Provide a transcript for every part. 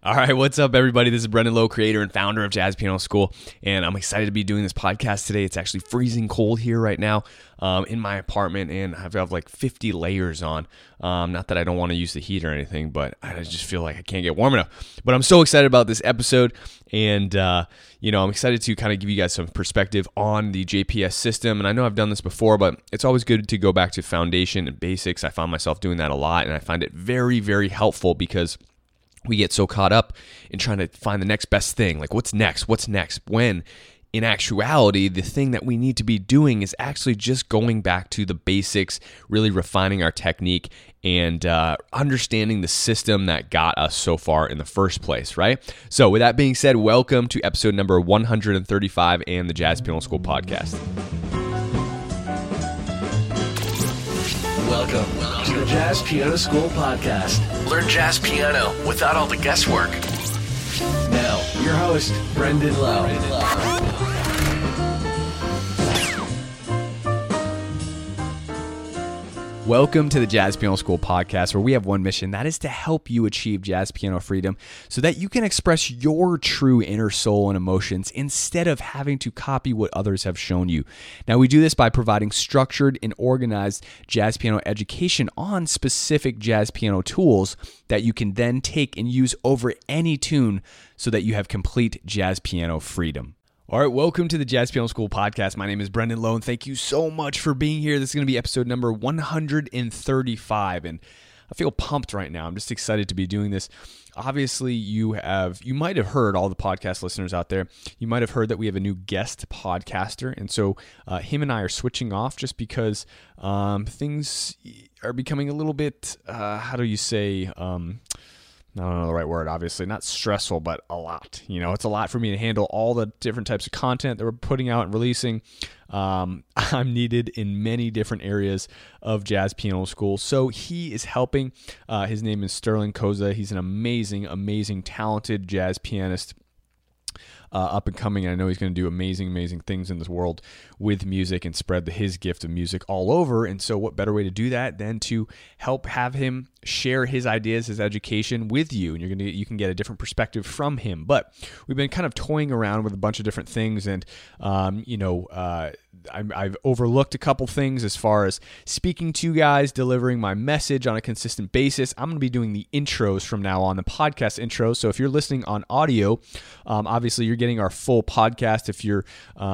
All right, what's up, everybody? This is Brendan Lowe, creator and founder of Jazz Piano School, and I'm excited to be doing this podcast today. It's actually freezing cold here right now in my apartment, and I have like 50 layers on. Not that I don't want to use the heat or anything, but I just feel like I can't get warm enough. But I'm so excited about this episode, and I'm excited to kind of give you guys some perspective on the JPS system. And I know I've done this before, but it's always good to go back to foundation and basics. I found myself doing that a lot, and I find it very, very helpful because we get so caught up in trying to find the next best thing. Like, what's next? When in actuality, the thing that we need to be doing is actually just going back to the basics, really refining our technique and understanding the system that got us so far in the first place, right? So with that being said, welcome to episode number 135 and the Jazz Piano School podcast. Welcome to the Jazz Piano School podcast. Learn jazz piano without all the guesswork. Now, your host, Brendan Lowe. Welcome to the Jazz Piano School podcast, where we have one mission, that is to help you achieve jazz piano freedom so that you can express your true inner soul and emotions instead of having to copy what others have shown you. Now, we do this by providing structured and organized jazz piano education on specific jazz piano tools that you can then take and use over any tune so that you have complete jazz piano freedom. All right, welcome to the Jazz Piano School podcast. My name is Brendan Lowe, and thank you so much for being here. This is going to be episode number 135, and I feel pumped right now. I'm just excited to be doing this. Obviously, you might have heard, all the podcast listeners out there, you might have heard that we have a new guest podcaster, and so him and I are switching off just because things are becoming a little bit, I don't know the right word, obviously. Not stressful, but a lot. It's a lot for me to handle all the different types of content that we're putting out and releasing. I'm needed in many different areas of Jazz Piano School. So he is helping. His name is Sterling Koza. He's an amazing, amazing, talented jazz pianist. Up and coming, and I know he's going to do amazing, amazing things in this world with music and spread his gift of music all over. And so what better way to do that than to help have him share his ideas, his education with you, and you can get a different perspective from him. But we've been kind of toying around with a bunch of different things, and I've overlooked a couple things as far as speaking to you guys, delivering my message on a consistent basis. I'm going to be doing the intros from now on, the podcast intros. So if you're listening on audio, obviously you're getting our full podcast. If you're,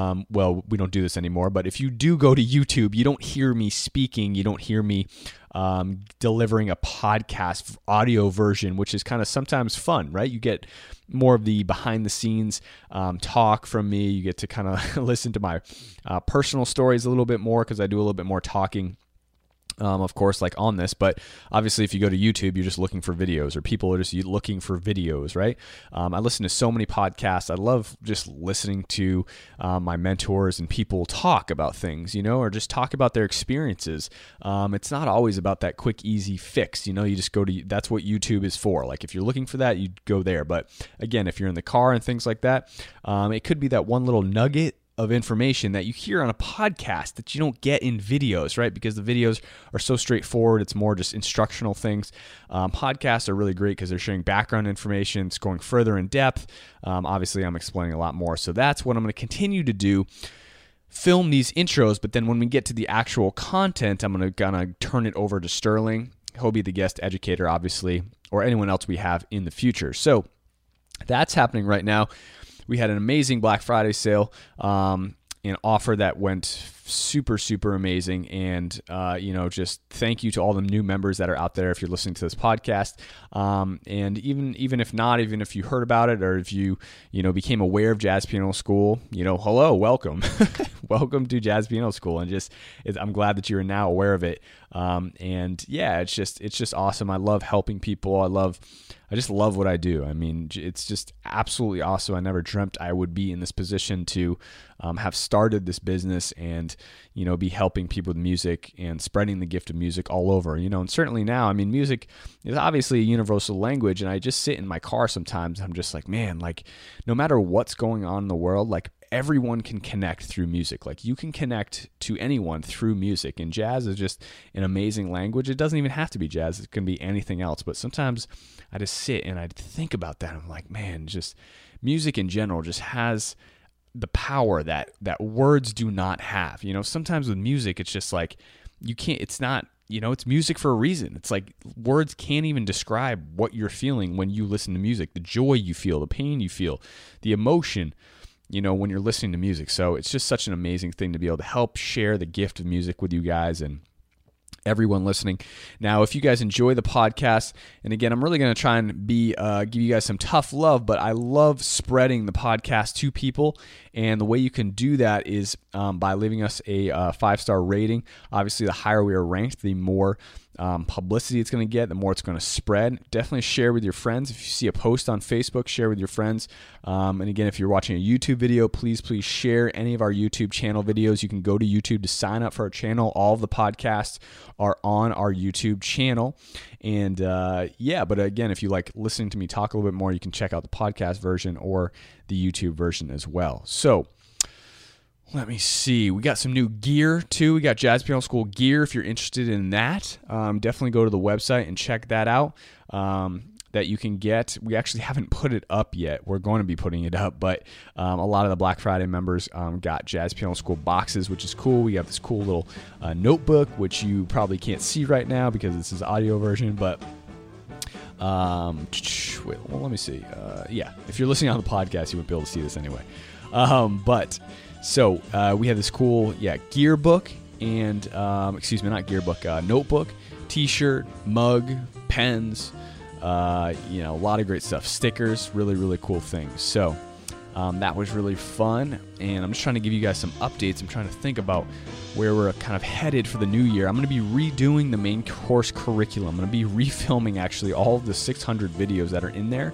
we don't do this anymore, but if you do go to YouTube, you don't hear me speaking, you don't hear me delivering a podcast audio version, which is kind of sometimes fun, right? You get more of the behind the scenes talk from me. You get to kind of listen to my personal stories a little bit more because I do a little bit more talking. Of course, like on this, but obviously if you go to YouTube, you're just looking for videos, or people are just looking for videos, right? I listen to so many podcasts. I love just listening to my mentors and people talk about things, or just talk about their experiences. It's not always about that quick, easy fix. You just go to, that's what YouTube is for. Like if you're looking for that, you go there. But again, if you're in the car and things like that, it could be that one little nugget of information that you hear on a podcast that you don't get in videos, right? Because the videos are so straightforward. It's more just instructional things. Podcasts are really great because they're sharing background information. It's going further in depth. Obviously, I'm explaining a lot more. So that's what I'm going to continue to do. Film these intros, but then when we get to the actual content, I'm going to turn it over to Sterling. He'll be the guest educator, obviously, or anyone else we have in the future. So that's happening right now. We had an amazing Black Friday sale, an offer that went super, super amazing. And, just thank you to all the new members that are out there if you're listening to this podcast. And even if not, even if you heard about it or if you became aware of Jazz Piano School, hello, welcome. Welcome to Jazz Piano School. And I'm glad that you're now aware of it. It's just awesome. I love helping people. I just love what I do. I mean, it's just absolutely awesome. I never dreamt I would be in this position to have started this business and, be helping people with music and spreading the gift of music all over, and certainly now, I mean, music is obviously a universal language. And I just sit in my car sometimes. I'm just like, man, like no matter what's going on in the world, like everyone can connect through music. Like, you can connect to anyone through music, and jazz is just an amazing language. It doesn't even have to be jazz. It can be anything else. But sometimes I just sit and I think about that. I'm like, man, just music in general just has the power that words do not have. Sometimes with music, it's just like, it's not, it's music for a reason. It's like words can't even describe what you're feeling when you listen to music, the joy you feel, the pain you feel, the emotion, when you're listening to music. So it's just such an amazing thing to be able to help share the gift of music with you guys and everyone listening. Now, if you guys enjoy the podcast, and again, I'm really going to try and give you guys some tough love, but I love spreading the podcast to people, and the way you can do that is by leaving us a 5-star rating. Obviously, the higher we are ranked, the more publicity it's going to get, the more it's going to spread. Definitely share with your friends. If you see a post on Facebook, share with your friends. And again, if you're watching a YouTube video, please share any of our YouTube channel videos. You can go to YouTube to sign up for our channel. All of the podcasts are on our YouTube channel. And but again, if you like listening to me talk a little bit more, you can check out the podcast version or the YouTube version as well. So let me see. We got some new gear too. We got Jazz Piano School gear. If you're interested in that, definitely go to the website and check that out. That you can get. We actually haven't put it up yet. We're going to be putting it up, but a lot of the Black Friday members got Jazz Piano School boxes, which is cool. We have this cool little notebook, which you probably can't see right now because this is audio version, but let me see. If you're listening on the podcast, you wouldn't be able to see this anyway. So we have this cool, gear book and, notebook, t-shirt, mug, pens, a lot of great stuff, stickers, really, really cool things. So that was really fun, and I'm just trying to give you guys some updates. I'm trying to think about where we're kind of headed for the new year. I'm going to be redoing the main course curriculum. I'm going to be refilming actually all of the 600 videos that are in there.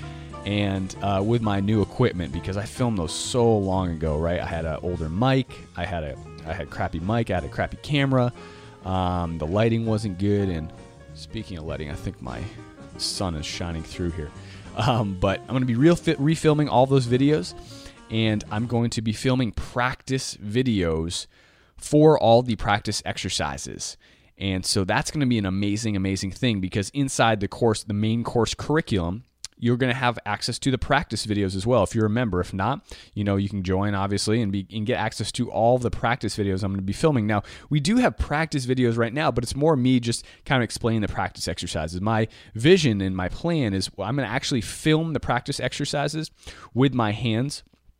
And with my new equipment, because I filmed those so long ago, right? I had an older mic, I had crappy mic, I had a crappy camera, the lighting wasn't good, and speaking of lighting, I think my sun is shining through here. But I'm going to be refilming all those videos, and I'm going to be filming practice videos for all the practice exercises. And so that's going to be an amazing, amazing thing, because inside the course, the main course curriculum, you're going to have access to the practice videos as well. If you're a member, if not, you can join obviously and get access to all of the practice videos I'm going to be filming. Now, we do have practice videos right now, but it's more me just kind of explaining the practice exercises. My vision and my plan is I'm going to actually film the practice exercises with my hands,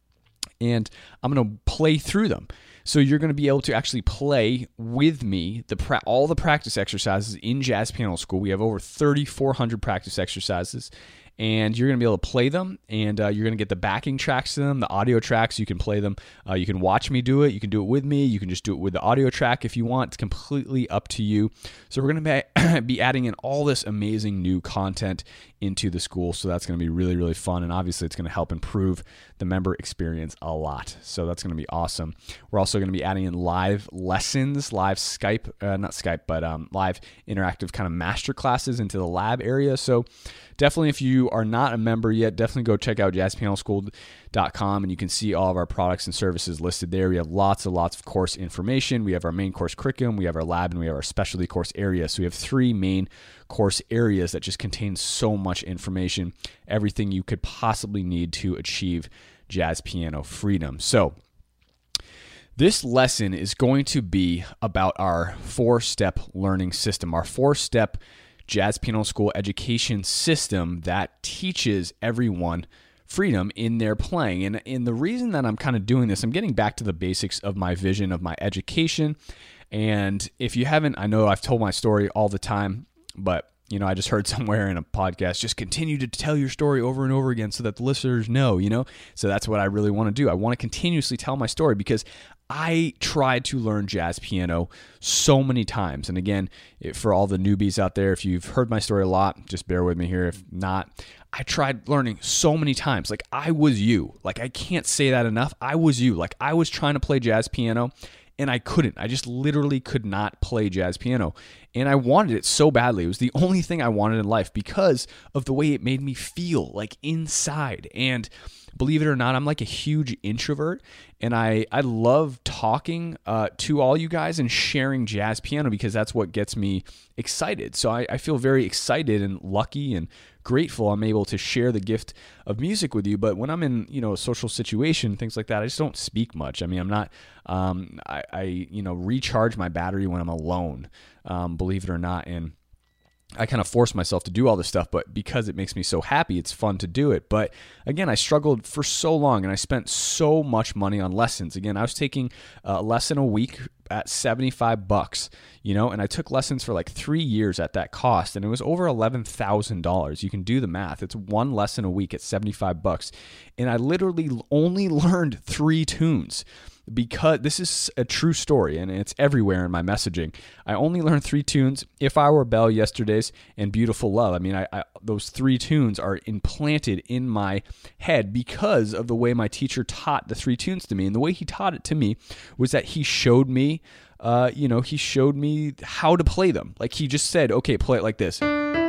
and I'm going to play through them. So you're going to be able to actually play with me all the practice exercises in Jazz Piano School. We have over 3,400 practice exercises, and you're going to be able to play them, and you're going to get the backing tracks to them, the audio tracks. You can play them. You can watch me do it. You can do it with me. You can just do it with the audio track if you want. It's completely up to you. So we're going to be adding in all this amazing new content into the school. So that's going to be really, really fun, and obviously it's going to help improve the member experience a lot. So that's going to be awesome. We're also going to be adding in live lessons, live Skype, not Skype, but live interactive kind of master classes into the lab area. So definitely, if you are not a member yet, definitely go check out jazzpianoschool.com, and you can see all of our products and services listed there. We have lots of course information. We have our main course curriculum, we have our lab, and we have our specialty course area. So we have 3 main course areas that just contain so much information, everything you could possibly need to achieve jazz piano freedom. So this lesson is going to be about our 4-step learning system, our 4-step Jazz Piano School education system that teaches everyone freedom in their playing. And the reason that I'm kind of doing this, I'm getting back to the basics of my vision of my education. And if you haven't, I know I've told my story all the time, but I just heard somewhere in a podcast, just continue to tell your story over and over again so that the listeners know, So that's what I really want to do. I want to continuously tell my story, because I tried to learn jazz piano so many times. And again, for all the newbies out there, if you've heard my story a lot, just bear with me here. If not, I tried learning so many times. Like, I was you. Like, I can't say that enough. I was you. Like, I was trying to play jazz piano, and I couldn't. I just literally could not play jazz piano. And I wanted it so badly. It was the only thing I wanted in life because of the way it made me feel like inside. And believe it or not, I'm like a huge introvert, and I love talking to all you guys and sharing jazz piano because that's what gets me excited. So I feel very excited and lucky and grateful I'm able to share the gift of music with you. But when I'm in, a social situation, things like that, I just don't speak much. I mean, I'm not, I recharge my battery when I'm alone, believe it or not. And I kind of force myself to do all this stuff, but because it makes me so happy, it's fun to do it. But again, I struggled for so long and I spent so much money on lessons. Again, I was taking a lesson a week at $75, and I took lessons for like 3 years at that cost, and it was over $11,000. You can do the math. It's one lesson a week at $75. And I literally only learned 3 tunes. Because this is a true story and it's everywhere in my messaging. I only learned 3 tunes: If I Were Belle, Yesterdays, and Beautiful Love. I mean, I those 3 tunes are implanted in my head because of the way my teacher taught the 3 tunes to me. And the way he taught it to me was that he showed me, he showed me how to play them. Like he just said, okay, play it like this.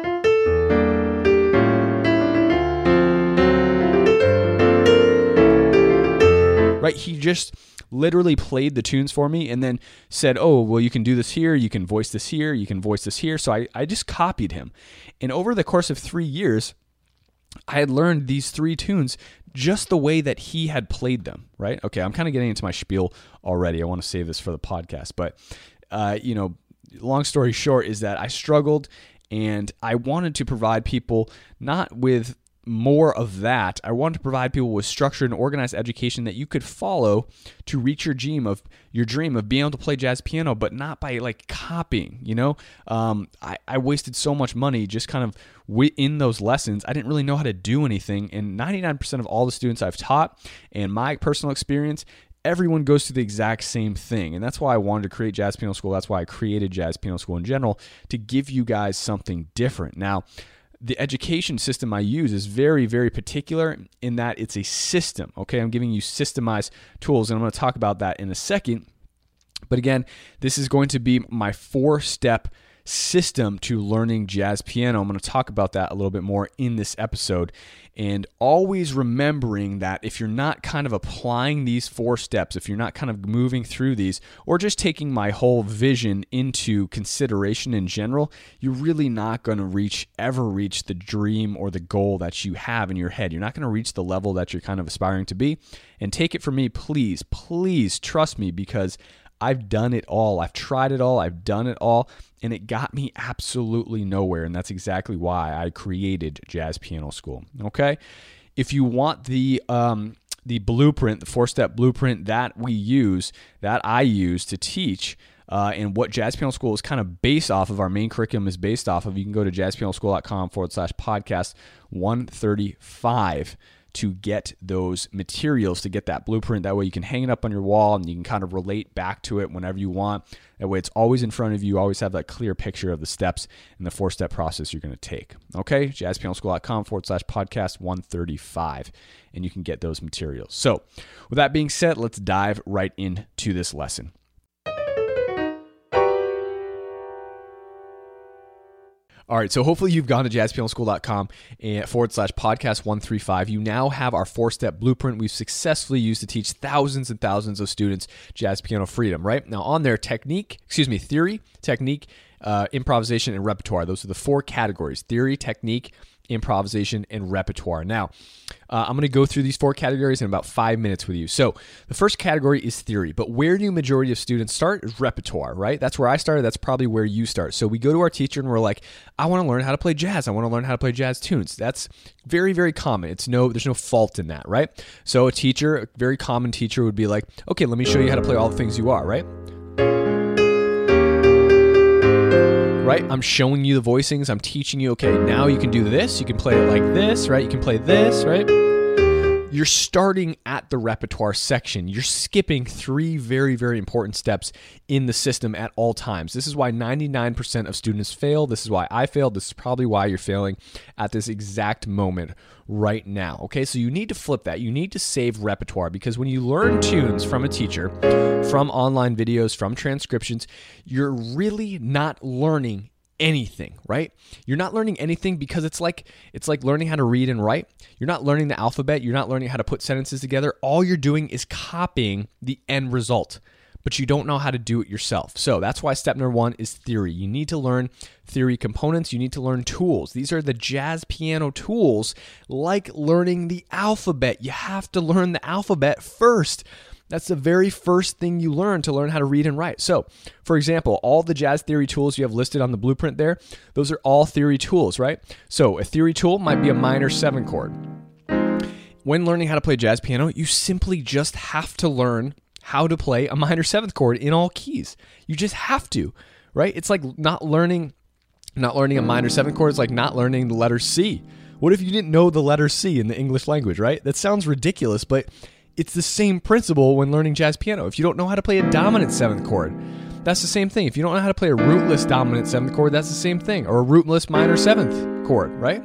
Right? He just literally played the tunes for me and then said, oh, well, you can do this here, you can voice this here, you can voice this here. So I just copied him. And over the course of 3 years, I had learned these 3 tunes just the way that he had played them, right? Okay, I'm kind of getting into my spiel already. I want to save this for the podcast. But, long story short is that I struggled and I wanted to provide people not with more of that. I wanted to provide people with structured and organized education that you could follow to reach your dream of being able to play jazz piano, but not by like copying. I wasted so much money just kind of in those lessons. I didn't really know how to do anything. And 99% of all the students I've taught and my personal experience, everyone goes through the exact same thing. And that's why I wanted to create Jazz Piano School. That's why I created Jazz Piano School in general, to give you guys something different. Now, the education system I use is very, very particular in that it's a system. Okay, I'm giving you systemized tools, and I'm going to talk about that in a second. But again, this is going to be my 4-step system to learning jazz piano. I'm going to talk about that a little bit more in this episode. And always remembering that if you're not kind of applying these 4 steps, if you're not kind of moving through these, or just taking my whole vision into consideration in general, you're really not going to ever reach the dream or the goal that you have in your head. You're not going to reach the level that you're kind of aspiring to be. And take it from me, please, please trust me, because I've done it all. I've tried it all. I've done it all. And it got me absolutely nowhere. And that's exactly why I created Jazz Piano School. Okay? If you want the blueprint, the 4-step blueprint that I use to teach, and what Jazz Piano School is kind of based off of, our main curriculum is based off of, you can go to jazzpianoschool.com/podcast 135 to get those materials, to get that blueprint. That way you can hang it up on your wall and you can kind of relate back to it whenever you want. That way it's always in front of you. You always have that clear picture of the steps and the 4-step process you're going to take. Okay, jazzpianoschool.com/podcast 135, and you can get those materials. So with that being said, let's dive right into this lesson. All right, so hopefully you've gone to jazzpianoschool.com/podcast 135. You now have our 4-step blueprint we've successfully used to teach thousands and thousands of students jazz piano freedom, right? Now on there, theory, technique, improvisation, and repertoire. Those are the 4 categories: theory, technique, improvisation, and repertoire. Now, I'm going to go through these 4 categories in about 5 minutes with you. So the first category is theory, but where do majority of students start is repertoire, right? That's where I started. That's probably where you start. So we go to our teacher and we're like, I want to learn how to play jazz. I want to learn how to play jazz tunes. That's very, very common. There's no fault in that, right? So a very common teacher would be like, okay, let me show you how to play all the things you are, right? Right? I'm showing you the voicings. I'm teaching you, okay, now you can do this. You can play it like this, right? You can play this, right? you're starting at the repertoire section. You're skipping 3 very, very important steps in the system at all times. This is why 99% of students fail. This is why I failed. This is probably why you're failing at this exact moment right now. Okay, so you need to flip that. You need to save repertoire, because when you learn tunes from a teacher, from online videos, from transcriptions, you're really not learning anything, right? You're not learning anything because it's like learning how to read and write. You're not learning the alphabet. You're not learning how to put sentences together. All you're doing is copying the end result, but you don't know how to do it yourself. So that's why step number 1 is theory. You need to learn theory components. You need to learn tools. These are the jazz piano tools, like learning the alphabet. You have to learn the alphabet first. That's the very first thing you learn to learn how to read and write. So, for example, all the jazz theory tools you have listed on the blueprint there, those are all theory tools, right? So a theory tool might be a minor 7 chord. When learning how to play jazz piano, you simply just have to learn how to play a minor 7th chord in all keys. You just have to, right? It's like not learning a minor 7th chord is like not learning the letter C. What if you didn't know the letter C in the English language, right? That sounds ridiculous, but it's the same principle when learning jazz piano. If you don't know how to play a dominant 7th chord, that's the same thing. If you don't know how to play a rootless dominant 7th chord, that's the same thing. Or a rootless minor 7th chord, right?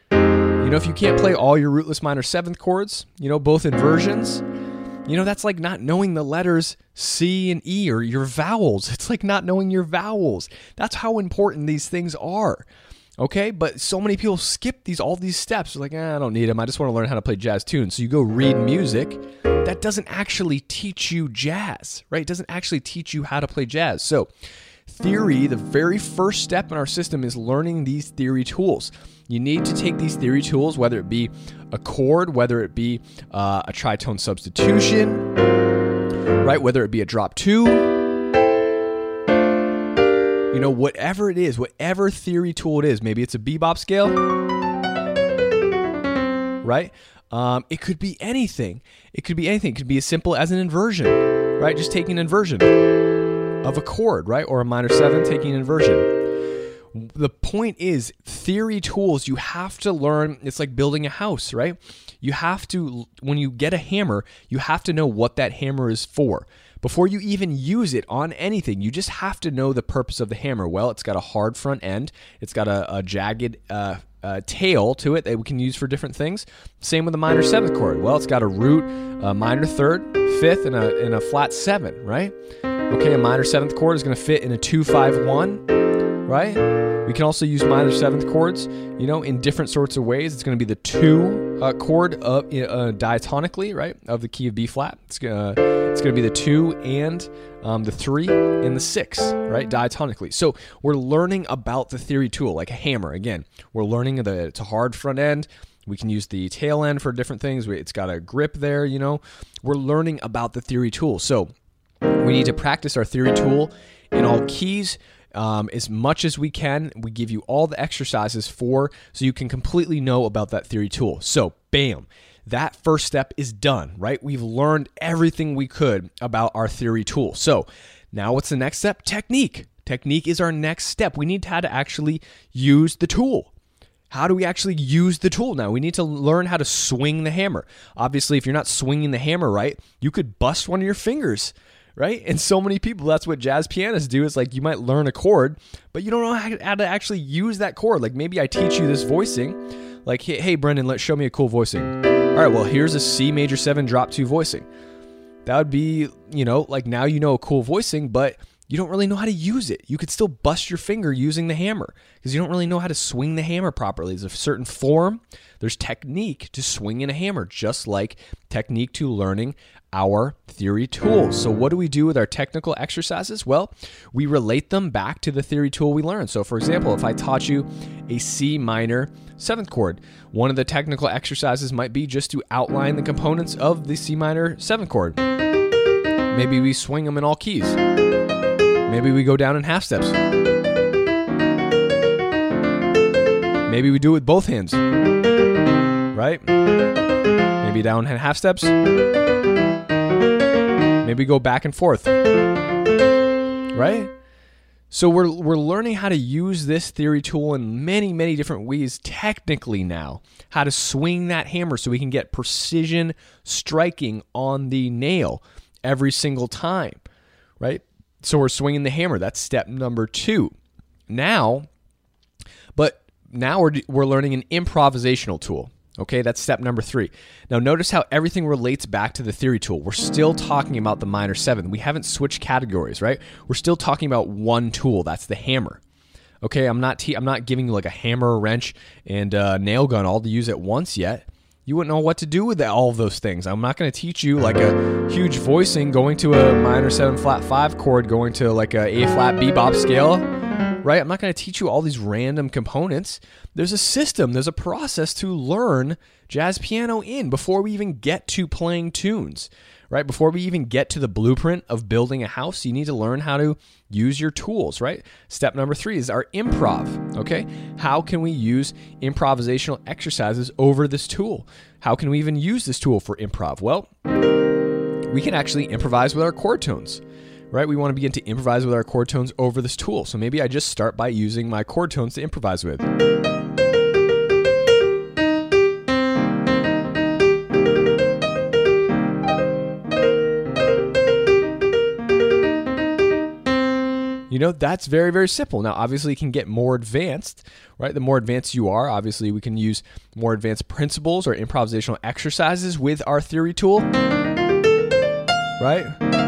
If you can't play all your rootless minor 7th chords, both inversions, that's like not knowing the letters C and E or your vowels. It's like not knowing your vowels. That's how important these things are. Okay, but so many people skip all these steps. They're like, I don't need them. I just want to learn how to play jazz tunes. So you go read music. That doesn't actually teach you jazz, right? It doesn't actually teach you how to play jazz. So theory, the very first step in our system is learning these theory tools. You need to take these theory tools, whether it be a chord, whether it be a tritone substitution, right? Whether it be a drop 2, whatever it is, whatever theory tool it is, maybe it's a bebop scale, right? It could be anything. It could be anything. It could be as simple as an inversion, right? Just taking an inversion of a chord, right? Or a minor 7, taking an inversion. The point is, theory tools, you have to learn. It's like building a house, right? You have to, when you get a hammer, you have to know what that hammer is for. Before you even use it on anything, you just have to know the purpose of the hammer. Well, it's got a hard front end. It's got a jagged tail to it that we can use for different things. Same with the minor 7th chord. Well, it's got a root, a minor 3rd, 5th, and a flat 7, right? Okay, a minor 7th chord is going to fit in a 2-5-1, right? We can also use minor 7th chords, in different sorts of ways. It's going to be the 2 chord diatonically, right, of the key of B flat. It's going to be the 2 and the 3 and the 6, right, diatonically. So we're learning about the theory tool, like a hammer. Again, we're learning it's a hard front end. We can use the tail end for different things. It's got a grip there, We're learning about the theory tool. So we need to practice our theory tool in all keys. As much as we can. We give you all the exercises so you can completely know about that theory tool. So, bam, that first step is done, right? We've learned everything we could about our theory tool. So, now what's the next step? Technique. Technique is our next step. We need how to actually use the tool. How do we actually use the tool now? We need to learn how to swing the hammer. Obviously, if you're not swinging the hammer right, you could bust one of your fingers, right? And so many people, that's what jazz pianists do. Is like you might learn a chord, but you don't know how to actually use that chord. Like maybe I teach you this voicing, like, hey Brendan, let's show me a cool voicing. All right, well, here's a C major 7 drop 2 voicing. That would be, like now a cool voicing, but you don't really know how to use it. You could still bust your finger using the hammer because you don't really know how to swing the hammer properly. There's a certain form. There's technique to swinging a hammer, just like technique to learning our theory tools. So what do we do with our technical exercises? Well, we relate them back to the theory tool we learned. So for example, if I taught you a C minor 7th chord, one of the technical exercises might be just to outline the components of the C minor 7th chord. Maybe we swing them in all keys. Maybe we go down in half steps. Maybe we do it with both hands, right? Maybe down in half steps. Maybe go back and forth, right? So we're learning how to use this theory tool in many, many different ways technically now, how to swing that hammer so we can get precision striking on the nail every single time, right? So we're swinging the hammer. That's step number 2. Now we're learning an improvisational tool. Okay, that's step number 3. Now notice how everything relates back to the theory tool. We're still talking about the minor 7th. We haven't switched categories, right? We're still talking about one tool. That's the hammer. Okay, I'm not giving you like a hammer, a wrench, and a nail gun all to use at once yet. You wouldn't know what to do with all of those things. I'm not going to teach you like a huge voicing going to a minor 7 flat 5 chord, going to like a A flat bebop scale, right? I'm not going to teach you all these random components. There's a system, there's a process to learn jazz piano in before we even get to playing tunes, right? Before we even get to the blueprint of building a house, you need to learn how to use your tools, right? Step number 3 is our improv, okay? How can we use improvisational exercises over this tool? How can we even use this tool for improv? Well, we can actually improvise with our chord tones, right? We want to begin to improvise with our chord tones over this tool. So maybe I just start by using my chord tones to improvise with. You know, that's very, very simple. Now, obviously, it can get more advanced, right? The more advanced you are, obviously, we can use more advanced principles or improvisational exercises with our theory tool, right?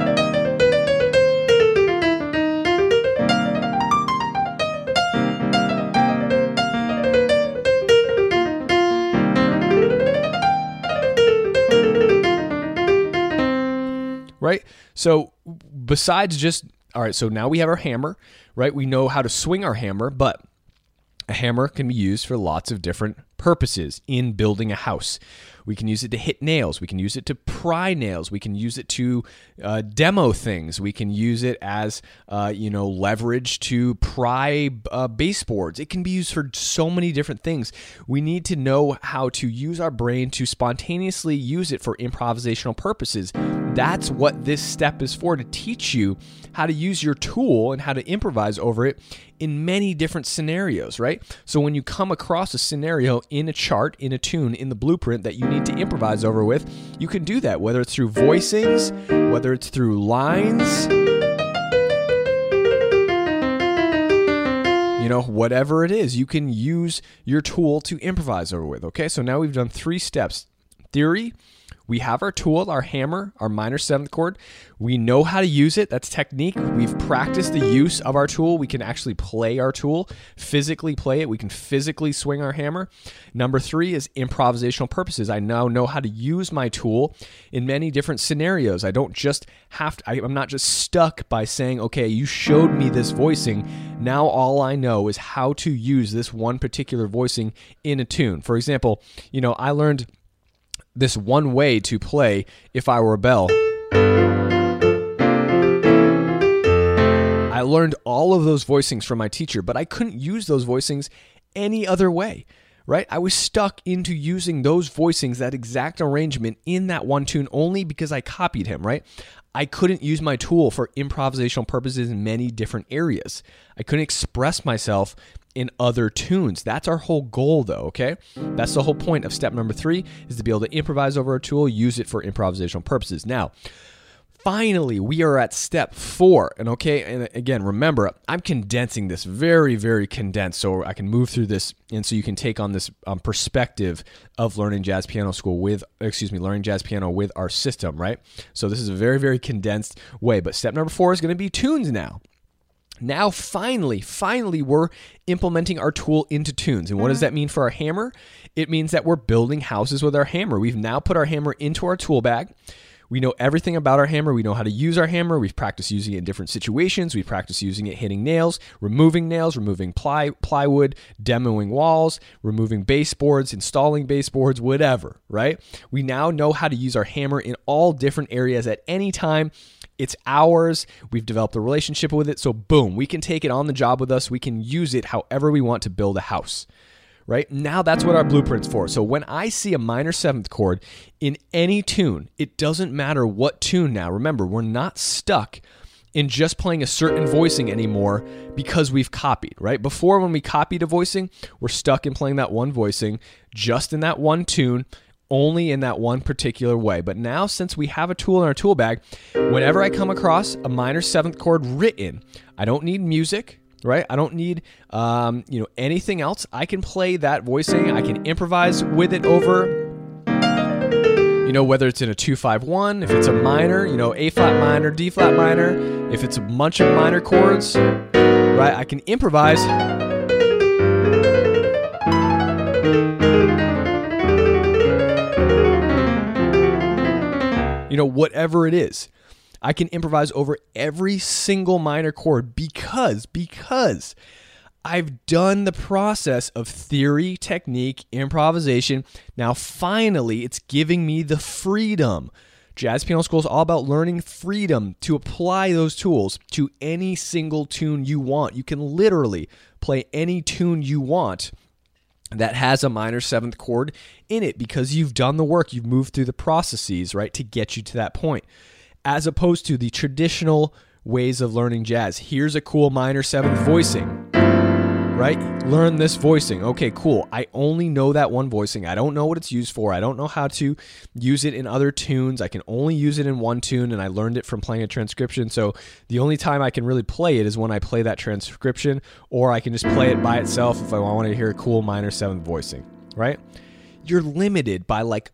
Right? So besides just, all right, so now we have our hammer, right? We know how to swing our hammer, but a hammer can be used for lots of different purposes in building a house. We can use it to hit nails. We can use it to pry nails. We can use it to demo things. We can use it as, leverage to pry baseboards. It can be used for so many different things. We need to know how to use our brain to spontaneously use it for improvisational purposes. That's what this step is for, to teach you how to use your tool and how to improvise over it in many different scenarios, right? So when you come across a scenario in a chart, in a tune, in the blueprint that you need to improvise over with, you can do that, whether it's through voicings, whether it's through lines, whatever it is, you can use your tool to improvise over with, okay? So now we've done 3 steps. Theory, we have our tool, our hammer, our minor 7th chord. We know how to use it. That's technique. We've practiced the use of our tool. We can actually play our tool, physically play it. We can physically swing our hammer. Number 3 is improvisational purposes. I now know how to use my tool in many different scenarios. I'm not just stuck by saying, okay, you showed me this voicing. Now all I know is how to use this one particular voicing in a tune. For example, I learned this one way to play If I Were a Bell. I learned all of those voicings from my teacher, but I couldn't use those voicings any other way, right? I was stuck into using those voicings, that exact arrangement in that one tune only because I copied him, right? I couldn't use my tool for improvisational purposes in many different areas. I couldn't express myself in other tunes. That's our whole goal though, okay? That's the whole point of step number 3, is to be able to improvise over a tool, use it for improvisational purposes. Now, finally, we are at step 4. And again, remember, I'm condensing this very, very condensed so I can move through this and so you can take on this perspective of learning jazz piano with our system, right? So this is a very, very condensed way. But step number 4 is going to be tunes now. Now, finally, we're implementing our tool into tunes. And what does that mean for our hammer? It means that we're building houses with our hammer. We've now put our hammer into our tool bag. We know everything about our hammer. We know how to use our hammer. We've practiced using it in different situations. We've practiced using it hitting nails, removing plywood, demoing walls, removing baseboards, installing baseboards, whatever, right? We now know how to use our hammer in all different areas at any time. It's ours. We've developed a relationship with it. So boom, we can take it on the job with us. We can use it however we want to build a house, right? Now that's what our blueprint's for. So when I see a minor 7th chord in any tune, it doesn't matter what tune now. Remember, we're not stuck in just playing a certain voicing anymore because we've copied, right? Before, when we copied a voicing, we're stuck in playing that one voicing just in that one tune, only in that one particular way. But now, since we have a tool in our tool bag, whenever I come across a minor seventh chord written, I don't need music, right? I don't need anything else. I can play that voicing. I can improvise with it over, whether it's in a 2-5-1, if it's a minor, A flat minor, D flat minor, if it's a bunch of minor chords, right? I can improvise. Whatever it is, I can improvise over every single minor chord because I've done the process of theory, technique, improvisation. Now, finally, it's giving me the freedom. Jazz Piano School is all about learning freedom to apply those tools to any single tune you want. You can literally play any tune you want that has a minor seventh chord in it because you've done the work. You've moved through the processes, right, to get you to that point. As opposed to the traditional ways of learning jazz. Here's a cool minor seventh voicing, right? Learn this voicing. Okay, cool. I only know that one voicing. I don't know what it's used for. I don't know how to use it in other tunes. I can only use it in one tune, and I learned it from playing a transcription. So the only time I can really play it is when I play that transcription, or I can just play it by itself if I want to hear a cool minor seventh voicing, right? You're limited by like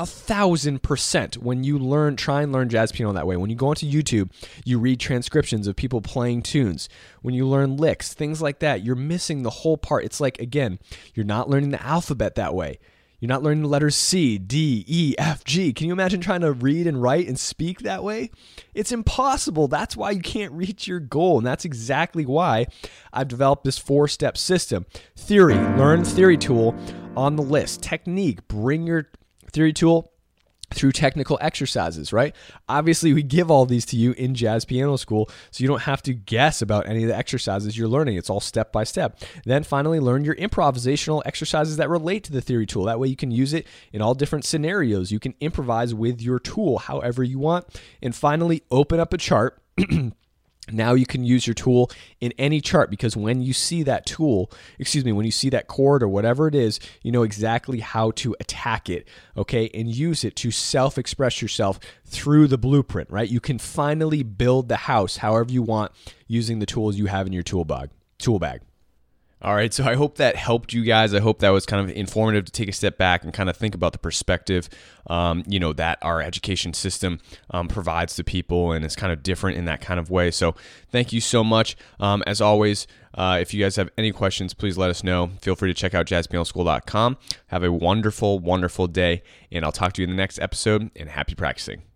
1,000% when you try and learn jazz piano that way. When you go onto YouTube, you read transcriptions of people playing tunes. When you learn licks, things like that, you're missing the whole part. It's like, again, you're not learning the alphabet that way. You're not learning the letters C, D, E, F, G. Can you imagine trying to read and write and speak that way? It's impossible. That's why you can't reach your goal. And that's exactly why I've developed this 4-step system. Theory, learn theory tool on the list. Technique, bring your theory tool through technical exercises, right? Obviously, we give all these to you in Jazz Piano School, so you don't have to guess about any of the exercises you're learning. It's all step by step. Then finally, learn your improvisational exercises that relate to the theory tool. That way you can use it in all different scenarios. You can improvise with your tool however you want. And finally, open up a chart. Now you can use your tool in any chart because when you see that when you see that chord or whatever it is, you know exactly how to attack it, okay? And use it to self-express yourself through the blueprint, right? You can finally build the house however you want using the tools you have in your tool bag. All right, so I hope that helped you guys. I hope that was kind of informative to take a step back and kind of think about the perspective, that our education system provides to people, and it's kind of different in that kind of way. So thank you so much. As always, if you guys have any questions, please let us know. Feel free to check out jazzpianoschool.com. Have a wonderful, wonderful day, and I'll talk to you in the next episode, and happy practicing.